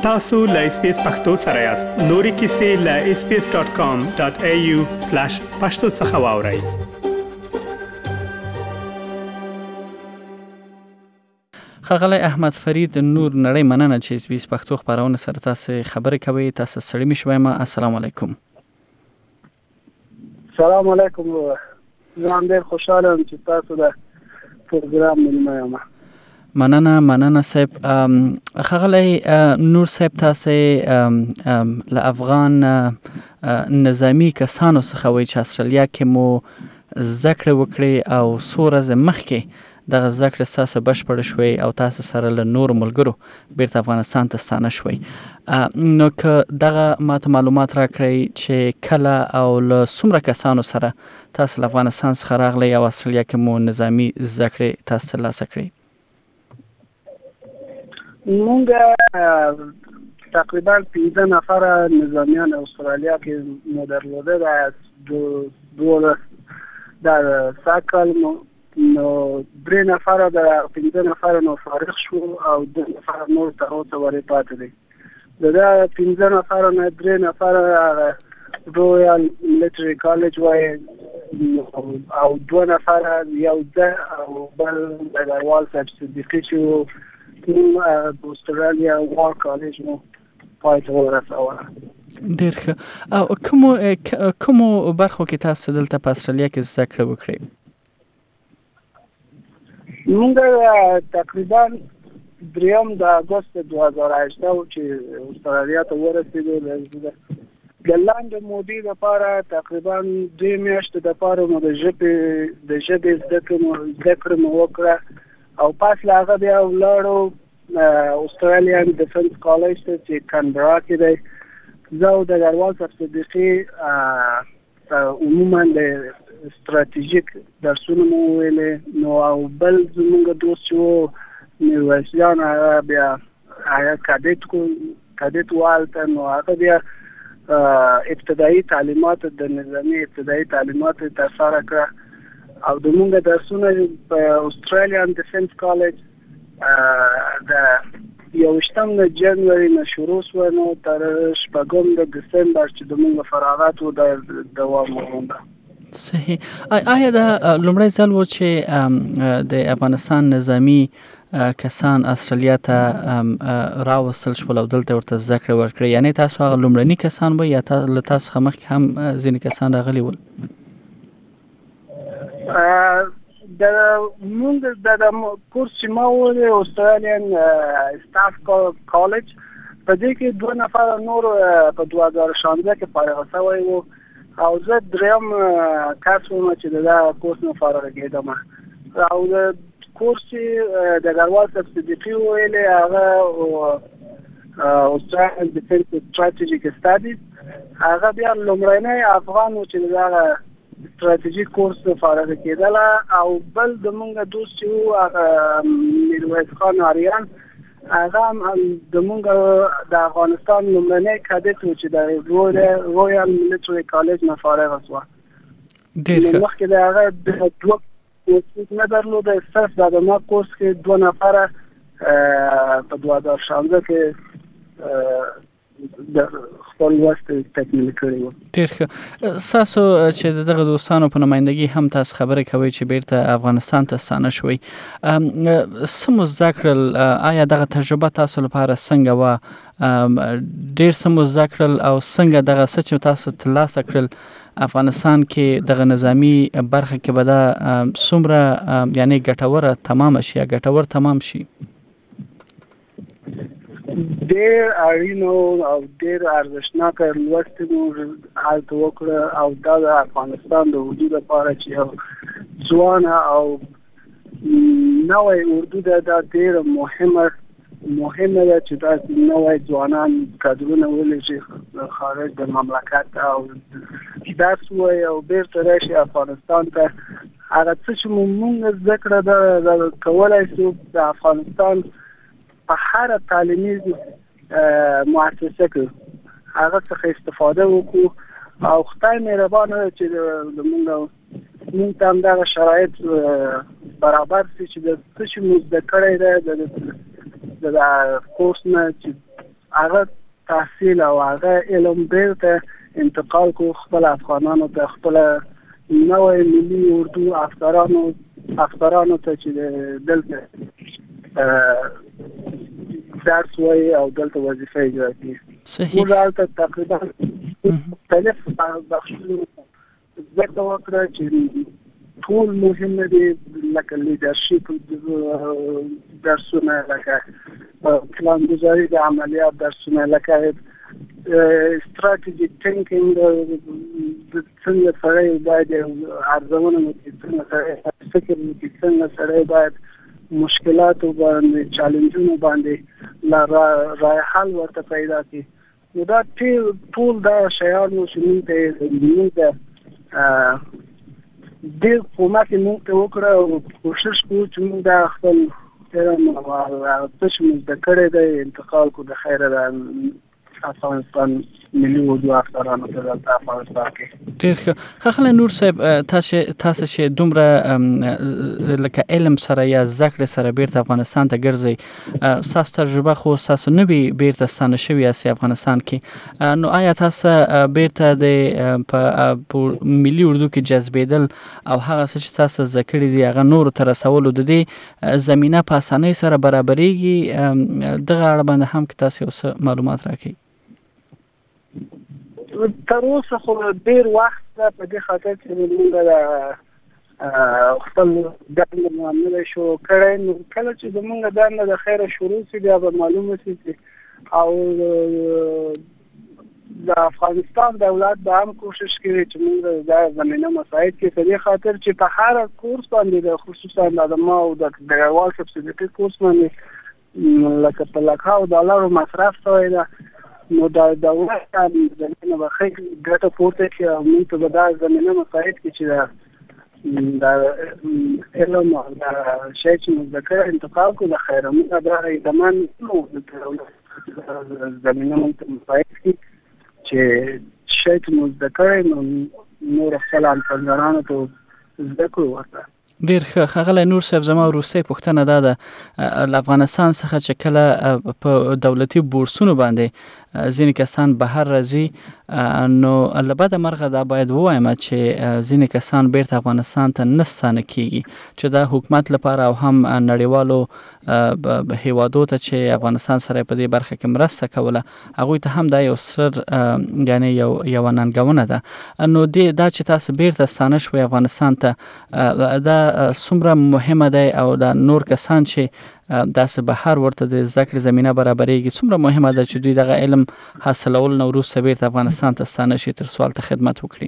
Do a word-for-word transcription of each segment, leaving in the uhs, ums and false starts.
تاسو لا اس پی اس پختو سره یاست. نوري کیسې لا اس پی اس ډاٹ کام ډاٹ اي يو سلاش پښتو څخه واورئ. ښاغلی احمد فرید نور نړۍ مننه چې اس بي اس پښتو خبرونه سره تاسو خبرې کوي. تاسو سړی مې شوي ما. السلام علیکم. السلام علیکم. زه ډېر خوشاله یم چې تاسو د پروګرام ملما یم. مننه مننه صاحب. ښاغلی نور صاحب تاسو له افغان نظامی کسانو څخه وایي چې استرالیا کې مو زده کړې وکړې او څو ورځې مخکې دغه زده کړې ستاسو بشپړه شوې او تاسو سره له نورو ملګرو بیرته افغانستان ته ستانه شوئ. نو که دغه ماته معلومات راکړئ چې کله او له څومره کسانو سره تاسو له افغانستان څخه راغلئ او استرالیا کې مو نظامي زده کړې تاسو ترلاسه کړئ. مونږ تقریبا پنځه نفره نظامیان استرالیا کې مو درلوده. دولس در ساکل نو درې نفره د پنځه نفره نو فارغ شو او دوه نفره نور تر اوسه ورې پاتې دي. د دا پنځه نفره نه درې نفره رویال ملټري کالج وایي او دوه نفره یو ده او بل ډګروال صاحب صدیقي چې د استرالیا وار کالج مو پای ته ورسوله. ډېر ښه. او کومو کومو برخو کې تاسو دلته په استرالیا کې زده کړه وکړئ؟ مونږ تقریبا دریم د اګوست دوه هزار او هشت چې استرالیا ته ورسېدو د لاندې مودې لپاره تقریبا دوه میاشتې لپاره مو د ژبې د ژبې زده کړه مو وکړه او پس له هغه بیا ولاړو استرالیان ډیفنس کالج ته چې کانبرا کې دی. زه او ډګروال صاحب صدیقي عموما د استراتیژیک درسونه مو ویلې. نو او بل زمونږ دوست چې و میرویس جان هغه بیا هغه کادت کو کادت والته نو هغه بیا ابتدایي تعلیمات د نظامي ابتدایي تعلیمات ترسره کړه او د مونږ درسونه په استرالیان ډیفنس کالج د یوشتم د جنوري نه شروع شو نو تر شپږم د دسمبر چې د مونږ فراغت و د دوام ومونده. صحیح. آیا دا لومړی ځل و چې د افغانستان نظامی کسان استرالیا ته راوستل شول او دلته ورته زده کړه ورکړي؟ یعنی تاسو هغه لومړني کسان وئ یا له تاسو څخه مخکې هم ځینې کسان راغلي ول؟ د مونږ د کورس چې ما وویل استرالیان سټاف کالج په دې کې دوه نفر نور په دوه هزار او شانزده کې فارغ شوی وو او زه دریم کس وم چې د کورس نه فارغ کېدم. او د کورس چې ډګروال صاحب صدیقي وویل هغه استرالیان ډیفنس استراتیژیک سټډیز هغه بیا لومړنی افغان و چې دغه استراتیژیک کورس فارغ کېدل او بل د مونږ دوست چې و میرویس خان آریان هغه د مونږ د افغانستان لومړنی کادت و چې د رویال ملټري کالج نه فارغ شو. ډېر ښه. مخکې د هغه دوه کورس نه درلوده. صرف د ما کورس کې دوه نفره په دوه هزار او شانزده کې د خپل وخت تکمیل کړی و. ډېر ښه. ستاسو چې دغه دوستانو په نمایندګي هم تاسو خبرې کوئ چې بیرته افغانستان ته ستانه شوئ، څه مو زده کړل؟ آیا دغه تجربه تاسو لپاره څنګه وه؟ ډېر څه مو زده کړل او څنګه دغه څه چې تاسو ترلاسه کړل افغانستان کې دغه نظامي برخه کې به دا څومره یعنی ګټوره تمام شي یا ګټور تمام شي؟ ډېر اړینو او ډېر ارزښتناکه لوست مو هلته وکړه او دا د افغانستان د وجود لپاره چې یو ځوانه او نوی اردو ده دا ډېره مهمه مهمه ده چې تاسو نوی ځوانان کادرونه ولېږي خارج د مملکت او درس ووایي او بیرته راشي افغانستان ته. هغه څه چې مونږ زده کړه ده کولی شو د افغانستان په هر تعلیمي مؤسسه کې هغه څخه استفاده وکړو او خدای مهربانه چې موږ موږ ته هم دغه شرایط برابر شي چې د څه چې موږ زده کړی دی د کورس نه چې هغه تحصیل او هغه علم بیرته انتقال کو خپل افغانانو ته خپل نوې ملي اردو افسرانو افسرانو ته چې دلته درس وایي او دلته وظیفه اجرا کوي. صحیح. موږ هلته تقریبا مختلف بخشونه زده وکړه چې ټول مهم دي لکه لیدرشپ درسونه، لکه پلانګذاري د عملیات درسونه، لکه استراتیجیک تینکینګ څنګه سړی باید ارزونه وکړي، څنګه سړی فکر وکړي، څنګه سړی باید مشکلاتو باندې چالنجونو باندې رای حل ورته پیدا کړي. نو دا ټول دا شیانو چې موږ ته موږ ته ډېر کومک موږ ته وکړه او کوشش کوو چې موږ دا خپل علم او څه چې موږ زده کړی دی انتقال کړو د خیره د افغانستان ملي اردو افسرانو ته دلته افغانستان کې. ډېر ښه. ښاغلی نور صاحب، تاسو تاسو چې دومره لکه علم سره یا زده کړې سره بیرته افغانستان ته ګرځئ، ستاسو تجربه خو ستاسو نه وي بیرته ستانه شوي یاستئ افغانستان کې، نو آیا تاسو بیرته د په ملي اردو کې جذبېدل او هغه څه چې تاسو زده کړي دي هغه نورو ته رسولو د دې زمینه په اسانۍ سره برابرېږي؟ دغه اړه باندې هم که تاسو یو څه معلومات راکړئ. تر اوسه خو ډېر وخت په دې خاطر چې موږ د خپل دنده معامله شو کړی، نو کله چې زموږ دنده د خیره شروع شي بیا به معلومه شي چې او د افغانستان دولت به هم کوشش کوي چې موږ د زمینه مساعد کړي، په دې خاطر چې په هر کورس باندې د خصوصا د ما او د ډګروال سبسیډي کورس باندې لکه په لکهاو ډالرو مصرف شوی ده، نو دا دولت هم زمینه به ښه ګټه پورته کړي او موږ ته به دا زمینه مساعد کړي چې د علم او د شی چې موږ زده کړی انتقال کړو د خیره موږ دا ایدمان نو د زمینه موږ ته مساعد کړي چې شی چې موږ زده کړی نو نور خپل همسنګرانو ته زده کړو ورته. ډیر ښه. ښاغلی نور صاحب، زما وروستۍ پوښتنه دا ده، له افغانستان څخه چې کله په دولتي بورسونو باندې ځینې کسان بهر راځي، نو له بده مرغه دا باید ووایم چې ځینې کسان بیرته افغانستان ته نه ستانه کیږي، چې دا حکومت لپاره او هم نړیوالو هیوادو ته چې افغانستان سره په دې برخه کې مرسته کوله هغوی ته هم دا یو ستر یعنې یو یوه ننګونه ده. نو دې دا چې تاسو بیرته ستانه شوئ افغانستان ته، دا څومره مهمه دی او دا نور کسان چې داسې بهر ورته د زده کړې زمینه برابرېږي څومره مهمه ده چې دوی دغه علم حاصلول نه وروسته بیرته افغانستان ته ستانه شي تر څو هلته خدمت وکړي؟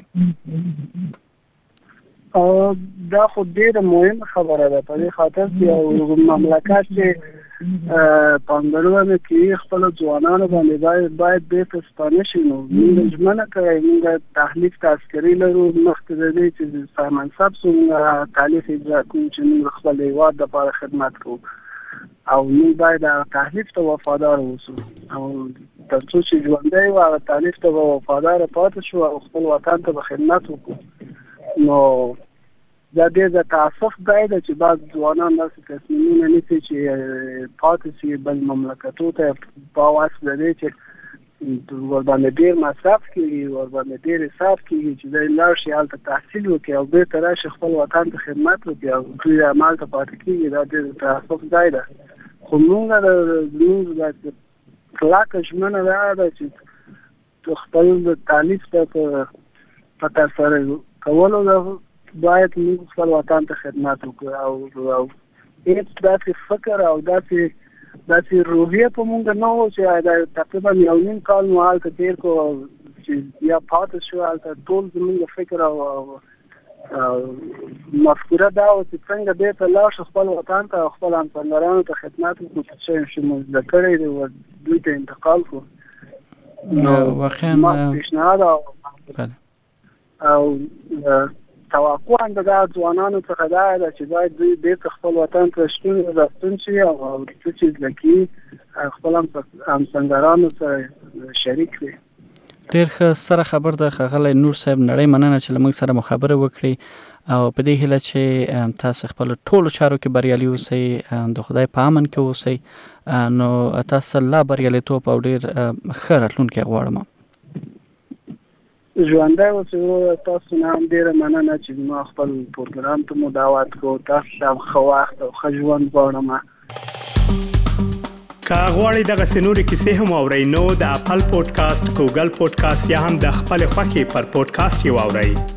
دا خو ډېره مهمه خبره ده، په دې خاطر چې یو مملکت چې پانګونه کوي خپلو ځوانانو باندې باید باید بیرته ستانه شي. نو موږ ژمنه کوي موږ تحلیف ته عسکري لرو، مخکې د دې چې سرمنصب شو موږ تحلیف اجرا کوو چې موږ خپل هېواد دپاره خدمت کوو او موږ باید هغه تحلیف ته وفادار اوسو او تر څو چې ژوندی یو هغه تحلیف ته به وفاداره پاتې شو او خپل وطن ته به خدمت وکړو. نو دا ډېر د تاسف ځای ده چې بعض ځوانان داسې تصمیمونه نیسي چې پاتې شي بل مملکتو ته په واسطه د دې چې ورباندې ډېر مصرف کېږي، ورباندې ډېر حساب کېږي چې دی لاړ شي هلته تحصیل وکړي او بېرته راشي خپل وطن ته خدمت وکړي او دوی همالته پاتې کېږي. دا ډېر د تاسف ځای ده. خو موږ زموږ داسې کلکه ژمنه دا ده چې خپل د تحلیف ته په ترسره کولو باید موږ خپل وطن ته خدمت وکړو او هیڅ داسې فکر او داسې داسې روحیه په موږ نه و چې تقریبا یو نیم کال مو هلته تېر کړو چې یا پاتې شو هلته ټول زموږ فکر او مفکوره دا و چې څنګه بیرته لاړ شو خپل وطن ته او خپل همسنګرانو ته خدمت وکړو چې څه موږ زده کړی دی ور دوی ته انتقال کړو. نو واقعا ما پیشنهاد او توقع هم د ځوانانو څخه دا ده چې باید دوی بیرته خپل وطن ته راستون شي او څه چې زده کړي خپل همسنګرانو سره شریک کړي. ډېر ښه سره خبر ده ښاغلی نور صاحب، نړۍ مننه چې له موږ سره مو خبرې وکړې او په دې هیله چې تاسو خپل ټولو چارو کې بریالي اوسئ، د خدای په امن کې اوسئ. نو تاسو لا بریالیتوب او ډیر ښه راتلونکی غواړم. ژوندی اوسئ. تاسو نه هم ډیره مننه چې ما خپل پروګرام ته مو دعوت کړو. تاسو هم ښه وخت او ښه ژوند غواړم. که غواړئ دغه نورې کیسې هم واورئ نو د اپل پودکاسټ، ګوګل پودکاسټ یا هم د خپل خوښې پر پودکاسټ یې واورئ.